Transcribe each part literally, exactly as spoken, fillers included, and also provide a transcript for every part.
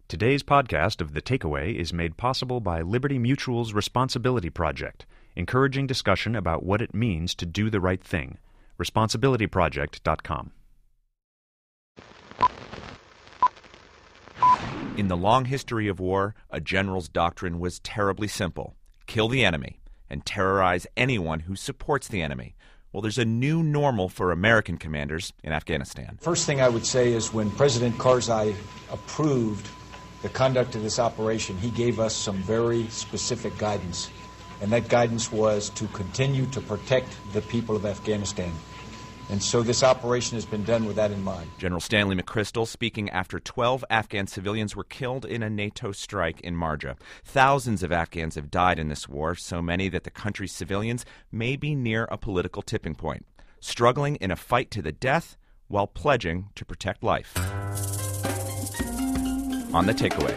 Today's podcast of The Takeaway is made possible by Liberty Mutual's Responsibility Project, encouraging discussion about what it means to do the right thing. responsibility project dot com. In the long history of war, a general's doctrine was terribly simple. Kill the enemy and terrorize anyone who supports the enemy. Well, there's a new normal for American commanders in Afghanistan. First thing I would say is when President Karzai approved the conduct of this operation, he gave us some very specific guidance. And that guidance was to continue to protect the people of Afghanistan. And so this operation has been done with that in mind. General Stanley McChrystal speaking after twelve Afghan civilians were killed in a NATO strike in Marja. Thousands of Afghans have died in this war, so many that the country's civilians may be near a political tipping point, struggling in a fight to the death while pledging to protect life. On The Takeaway.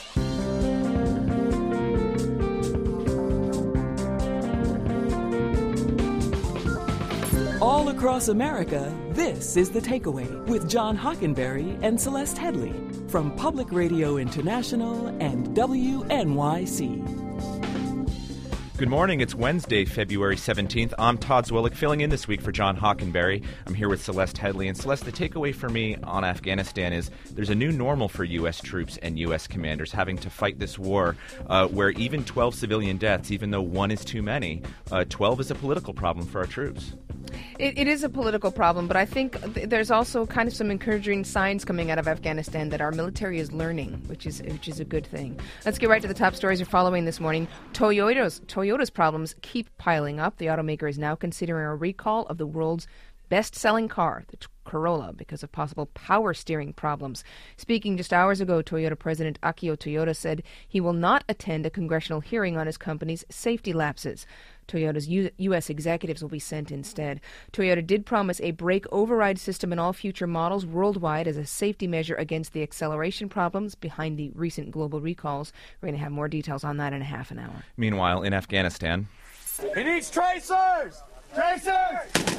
All across America, this is The Takeaway with John Hockenberry and Celeste Headley from Public Radio International and W N Y C. Good morning. It's Wednesday, February seventeenth. I'm Todd Zwillick, filling in this week for John Hockenberry. I'm here with Celeste Headley. And Celeste, the takeaway for me on Afghanistan is there's a new normal for U S troops and U S commanders having to fight this war uh, where even twelve civilian deaths, even though one is too many, uh, twelve is a political problem for our troops. It, it is a political problem, but I think th- there's also kind of some encouraging signs coming out of Afghanistan that our military is learning, which is which is a good thing. Let's get right to the top stories you're following this morning. Toyota's Toyota's problems keep piling up. The automaker is now considering a recall of the world's best-selling car, the Corolla, because of possible power steering problems. Speaking just hours ago, Toyota President Akio Toyoda said he will not attend a congressional hearing on his company's safety lapses. Toyota's U- U.S. executives will be sent instead. Toyota did promise a brake override system in all future models worldwide as a safety measure against the acceleration problems behind the recent global recalls. We're going to have more details on that in a half an hour. Meanwhile, in Afghanistan... He needs tracers! Tracers!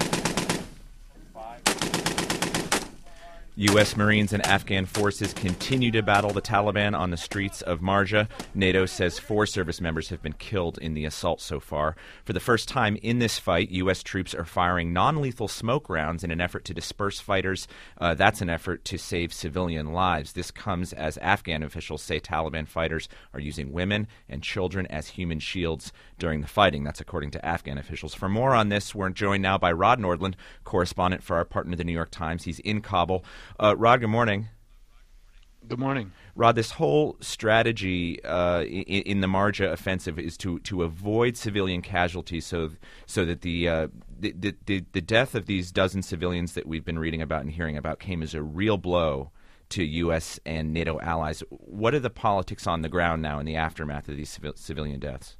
U S. Marines and Afghan forces continue to battle the Taliban on the streets of Marja. NATO says four service members have been killed in the assault so far. For the first time in this fight, U S troops are firing non-lethal smoke rounds in an effort to disperse fighters. Uh, that's an effort to save civilian lives. This comes as Afghan officials say Taliban fighters are using women and children as human shields during the fighting. That's according to Afghan officials. For more on this, we're joined now by Rod Nordland, correspondent for our partner, the New York Times. He's in Kabul. Uh, Rod, good morning. Good morning. Rod, this whole strategy uh, in, in the Marja offensive is to, to avoid civilian casualties so so that the, uh, the, the, the death of these dozen civilians that we've been reading about and hearing about came as a real blow to U S and NATO allies. What are the politics on the ground now in the aftermath of these civil, civilian deaths?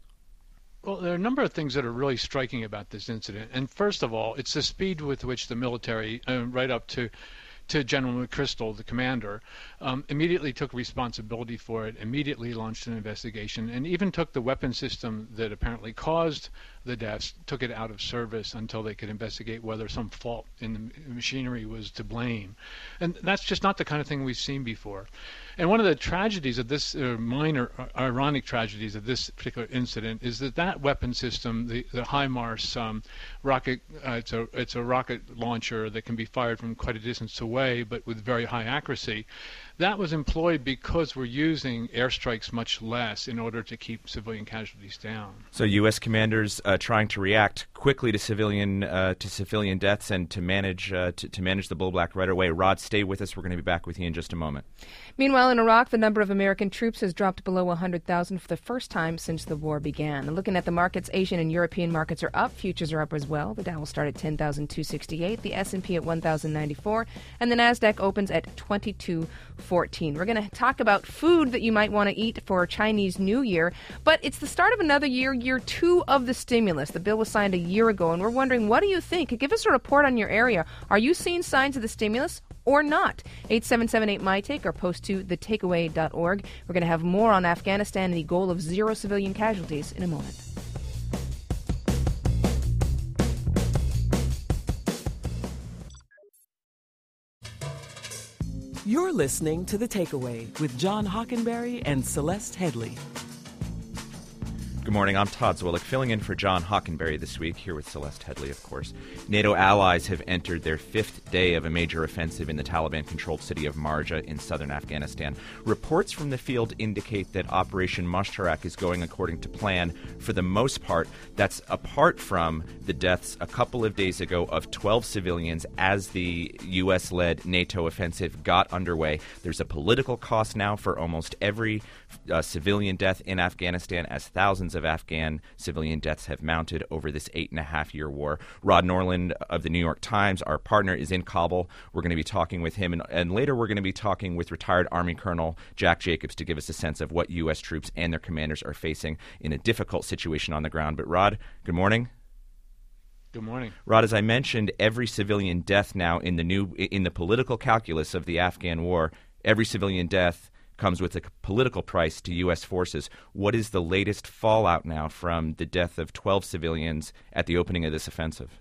Well, there are a number of things that are really striking about this incident. And first of all, it's the speed with which the military, uh, right up to to General McChrystal, the commander, um, immediately took responsibility for it, immediately launched an investigation, and even took the weapon system that apparently caused the deaths, took it out of service until they could investigate whether some fault in the machinery was to blame. And that's just not the kind of thing we've seen before. And one of the tragedies of this, uh, minor, uh, ironic tragedies of this particular incident is that that weapon system, the, the HIMARS um, rocket, uh, it's, a, it's a rocket launcher that can be fired from quite a distance away, but with very high accuracy. That was employed because we're using airstrikes much less in order to keep civilian casualties down. So U S commanders uh, trying to react quickly to civilian uh, to civilian deaths and to manage uh, to, to manage the blowback right away. Rod, stay with us. We're going to be back with you in just a moment. Meanwhile, in Iraq, the number of American troops has dropped below one hundred thousand for the first time since the war began. And looking at the markets, Asian and European markets are up. Futures are up as well. The Dow will start at ten thousand two hundred sixty-eight, the S and P at one thousand ninety-four, and the NASDAQ opens at twenty-two fourteen. We're going to talk about food that you might want to eat for Chinese New Year, but it's the start of another year, year two of the stimulus. The bill was signed a year ago, and we're wondering, what do you think? Give us a report on your area. Are you seeing signs of the stimulus or not? eight seven seven eight, M Y Take or post to the takeaway dot org. We're going to have more on Afghanistan and the goal of zero civilian casualties in a moment. You're listening to The Takeaway with John Hockenberry and Celeste Headley. Good morning. I'm Todd Zwillich, filling in for John Hockenberry this week, here with Celeste Headley, of course. NATO allies have entered their fifth day of a major offensive in the Taliban-controlled city of Marja in southern Afghanistan. Reports from the field indicate that Operation Mushtarak is going according to plan for the most part. That's apart from the deaths a couple of days ago of twelve civilians as the U S-led NATO offensive got underway. There's a political cost now for almost every uh, civilian death in Afghanistan, as thousands of Afghan civilian deaths have mounted over this eight and a half year war. Rod Norland of the New York Times, our partner, is in Kabul. We're going to be talking with him, and, and later we're going to be talking with retired Army Colonel Jack Jacobs to give us a sense of what U S troops and their commanders are facing in a difficult situation on the ground. But Rod, good morning. Good morning. Rod, as I mentioned, every civilian death now in the new in the political calculus of the Afghan war, every civilian death comes with a political price to U S forces. What is the latest fallout now from the death of twelve civilians at the opening of this offensive?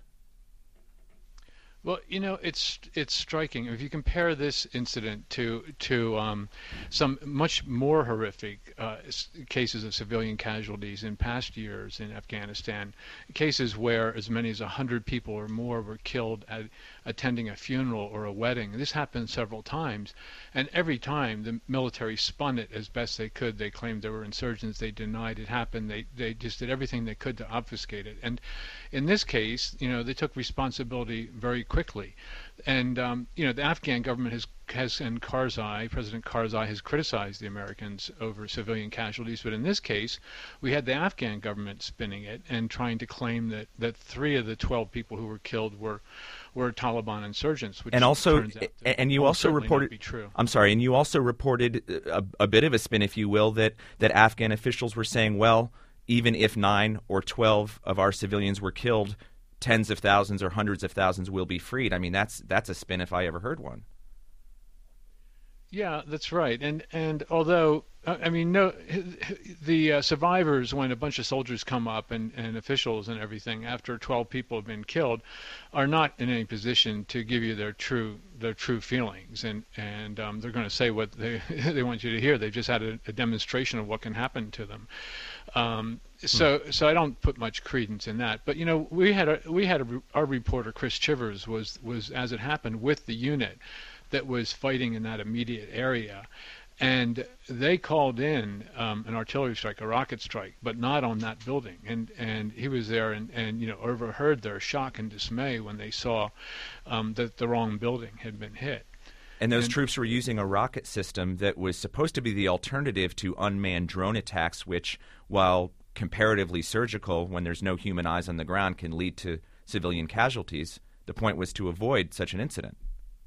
Well, you know, it's it's striking. If you compare this incident to to um, some much more horrific uh, cases of civilian casualties in past years in Afghanistan, cases where as many as one hundred people or more were killed at attending a funeral or a wedding. This happened several times, and every time the military spun it as best they could. They claimed there were insurgents. They denied it happened. They they just did everything they could to obfuscate it. And in this case, you know, they took responsibility very quickly. And um, you know, the Afghan government has has and Karzai, President Karzai, has criticized the Americans over civilian casualties, but in this case, we had the Afghan government spinning it and trying to claim that, that three of the twelve people who were killed were were Taliban insurgents, which and also turns out and you also reported be true. I'm sorry, and you also reported a, a bit of a spin, if you will, that that Afghan officials were saying, well, even if nine or twelve of our civilians were killed, tens of thousands or hundreds of thousands will be freed. I mean, that's that's a spin if I ever heard one. Yeah, that's right. And and although I mean, no, the uh, survivors, when a bunch of soldiers come up and, and officials and everything after twelve people have been killed, are not in any position to give you their true their true feelings, and and um, they're going to say what they they want you to hear. They've just had a, a demonstration of what can happen to them. Um, so hmm. so I don't put much credence in that. But you know, we had a, we had a, our reporter Chris Chivers was was as it happened with the unit that was fighting in that immediate area. And they called in um, an artillery strike, a rocket strike, but not on that building. And and he was there and, and you know, overheard their shock and dismay when they saw um, that the wrong building had been hit. And those and, troops were using a rocket system that was supposed to be the alternative to unmanned drone attacks, which, while comparatively surgical when there's no human eyes on the ground, can lead to civilian casualties. The point was to avoid such an incident.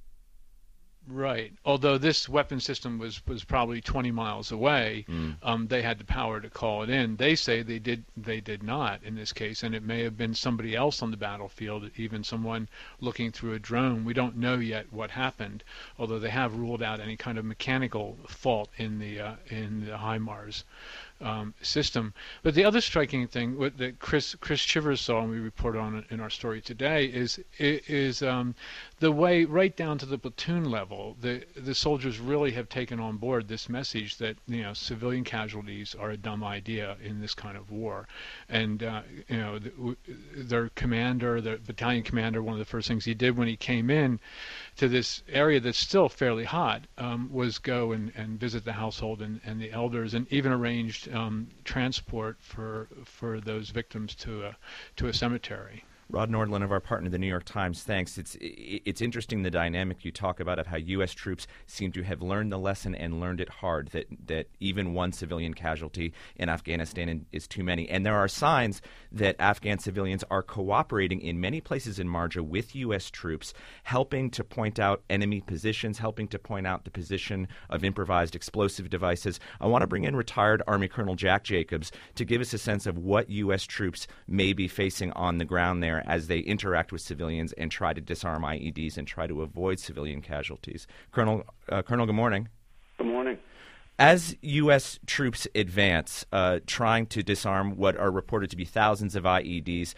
Right. Although this weapon system was, was probably twenty miles away, mm. um, they had the power to call it in. They say they did they did not in this case, and it may have been somebody else on the battlefield, even someone looking through a drone. We don't know yet what happened, although they have ruled out any kind of mechanical fault in the uh, in the HIMARS um, system. But the other striking thing what that Chris Chris Chivers saw, and we reported on it in our story today, is is um, the way right down to the platoon level. The the soldiers really have taken on board this message that, you know, civilian casualties are a dumb idea in this kind of war, and uh, you know the, their commander, their battalion commander, one of the first things he did when he came in to this area that's still fairly hot um, was go and, and visit the household and, and the elders, and even arranged um, transport for for those victims to a to a cemetery. Rod Nordland of our partner, the New York Times, thanks. It's it's interesting the dynamic you talk about of how U S troops seem to have learned the lesson and learned it hard, that, that even one civilian casualty in Afghanistan is too many. And there are signs that Afghan civilians are cooperating in many places in Marja with U S troops, helping to point out enemy positions, helping to point out the position of improvised explosive devices. I want to bring in retired Army Colonel Jack Jacobs to give us a sense of what U S troops may be facing on the ground there as they interact with civilians and try to disarm I E Ds and try to avoid civilian casualties. Colonel, uh, Colonel, good morning. Good morning. As U S troops advance, uh, trying to disarm what are reported to be thousands of I E Ds,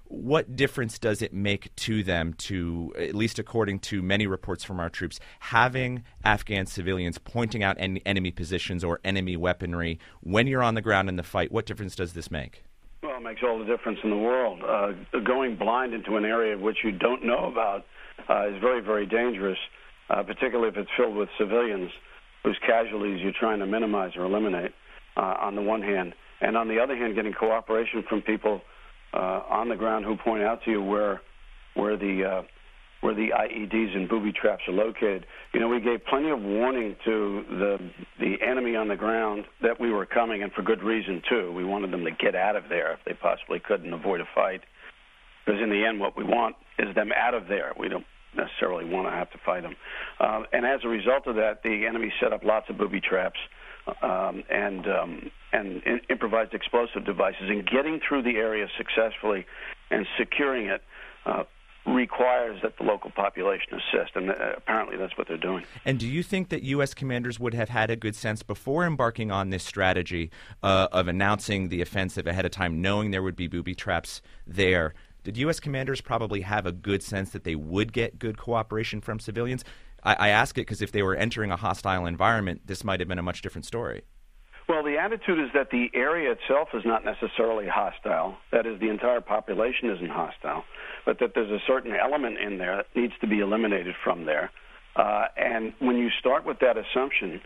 what difference does it make to them to, at least according to many reports from our troops, having Afghan civilians pointing out en- enemy positions or enemy weaponry when you're on the ground in the fight? What difference does this make? Well, it makes all the difference in the world. Uh, going blind into an area which you don't know about uh, is very, very dangerous, uh, particularly if it's filled with civilians whose casualties you're trying to minimize or eliminate, uh, on the one hand. And on the other hand, getting cooperation from people uh, on the ground who point out to you where where the uh, where the I E Ds and booby traps are located. You know, we gave plenty of warning to the the enemy on the ground that we were coming, and for good reason, too. We wanted them to get out of there if they possibly could and avoid a fight. Because in the end, what we want is them out of there. We don't necessarily want to have to fight them. Uh, and as a result of that, the enemy set up lots of booby traps um, and um, and in- improvised explosive devices. And getting through the area successfully and securing it uh, requires that the local population assist, and uh, apparently that's what they're doing. And do you think that U S commanders would have had a good sense before embarking on this strategy uh, of announcing the offensive ahead of time, knowing there would be booby traps there? Did U S commanders probably have a good sense that they would get good cooperation from civilians? I, I ask it because if they were entering a hostile environment, this might have been a much different story. Well, the attitude is that the area itself is not necessarily hostile. That is, the entire population isn't hostile, but that there's a certain element in there that needs to be eliminated from there. Uh, and when you start with that assumption,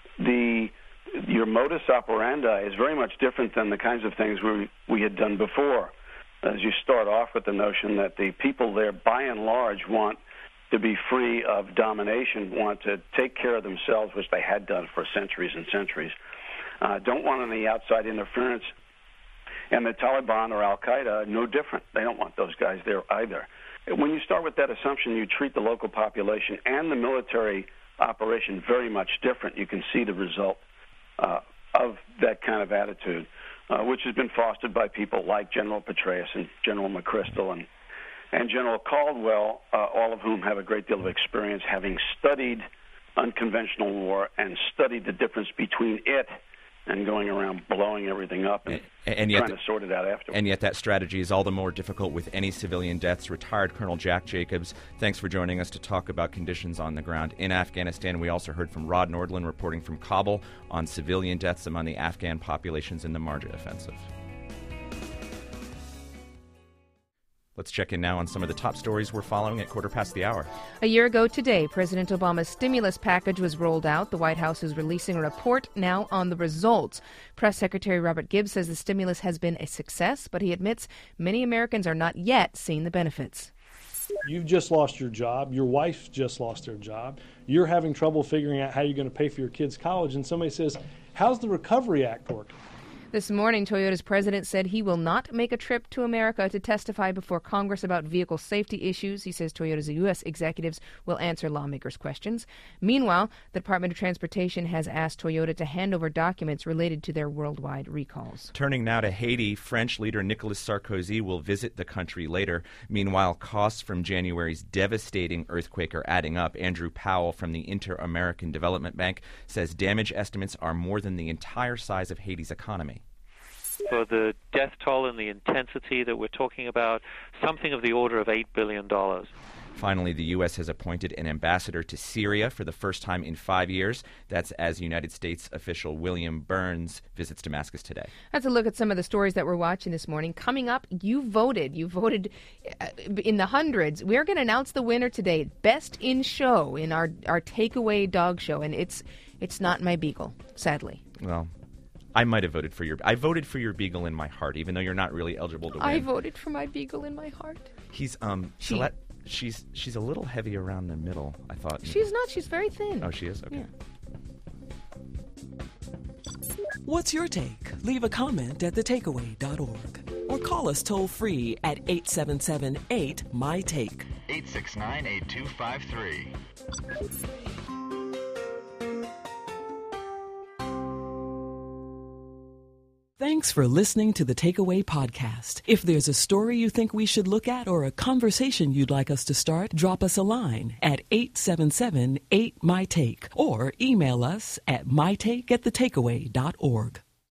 the your modus operandi is very much different than the kinds of things we we had done before. As you start off with the notion that the people there, by and large, want to be free of domination, want to take care of themselves, which they had done for centuries and centuries. Uh, don't want any outside interference. And the Taliban or Al-Qaeda, no different. They don't want those guys there either. When you start with that assumption, you treat the local population and the military operation very much different. You can see the result uh, of that kind of attitude, uh, which has been fostered by people like General Petraeus and General McChrystal and, and General Caldwell, uh, all of whom have a great deal of experience having studied unconventional war and studied the difference between it and going around blowing everything up and, and, and yet trying to sort it out afterwards. And yet that strategy is all the more difficult with any civilian deaths. Retired Colonel Jack Jacobs, thanks for joining us to talk about conditions on the ground in Afghanistan. We also heard from Rod Nordland reporting from Kabul on civilian deaths among the Afghan populations in the Marja offensive. Let's check in now on some of the top stories we're following at quarter past the hour. A year ago today, President Obama's stimulus package was rolled out. The White House is releasing a report now on the results. Press Secretary Robert Gibbs says the stimulus has been a success, but he admits many Americans are not yet seeing the benefits. You've just lost your job. Your wife just lost their job. You're having trouble figuring out how you're going to pay for your kids' college, and somebody says, how's the Recovery Act working? This morning, Toyota's president said he will not make a trip to America to testify before Congress about vehicle safety issues. He says Toyota's U S executives will answer lawmakers' questions. Meanwhile, the Department of Transportation has asked Toyota to hand over documents related to their worldwide recalls. Turning now to Haiti, French leader Nicolas Sarkozy will visit the country later. Meanwhile, costs from January's devastating earthquake are adding up. Andrew Powell from the Inter-American Development Bank says damage estimates are more than the entire size of Haiti's economy. For the death toll and the intensity that we're talking about, something of the order of eight billion dollars. Finally, the U S has appointed an ambassador to Syria for the first time in five years. That's as United States official William Burns visits Damascus today. That's a look at some of the stories that we're watching this morning. Coming up, you voted. You voted in the hundreds. We're going to announce the winner today. Best in show in our, our takeaway dog show. And it's it's not my beagle, sadly. Well, I might have voted for your... I voted for your beagle in my heart, even though you're not really eligible to win. I voted for my beagle in my heart. He's, um... She. Celeste, she's she's a little heavy around the middle, I thought. She's not. She's very thin. Oh, she is? Okay. Yeah. What's your take? Leave a comment at the takeaway dot org or call us toll-free at eight seven seven eight M Y take. eight six nine, eight two five three. Thanks for listening to the Takeaway Podcast. If there's a story you think we should look at or a conversation you'd like us to start, drop us a line at eight seven seven eight M Y take or email us at mytake at the takeaway dot org.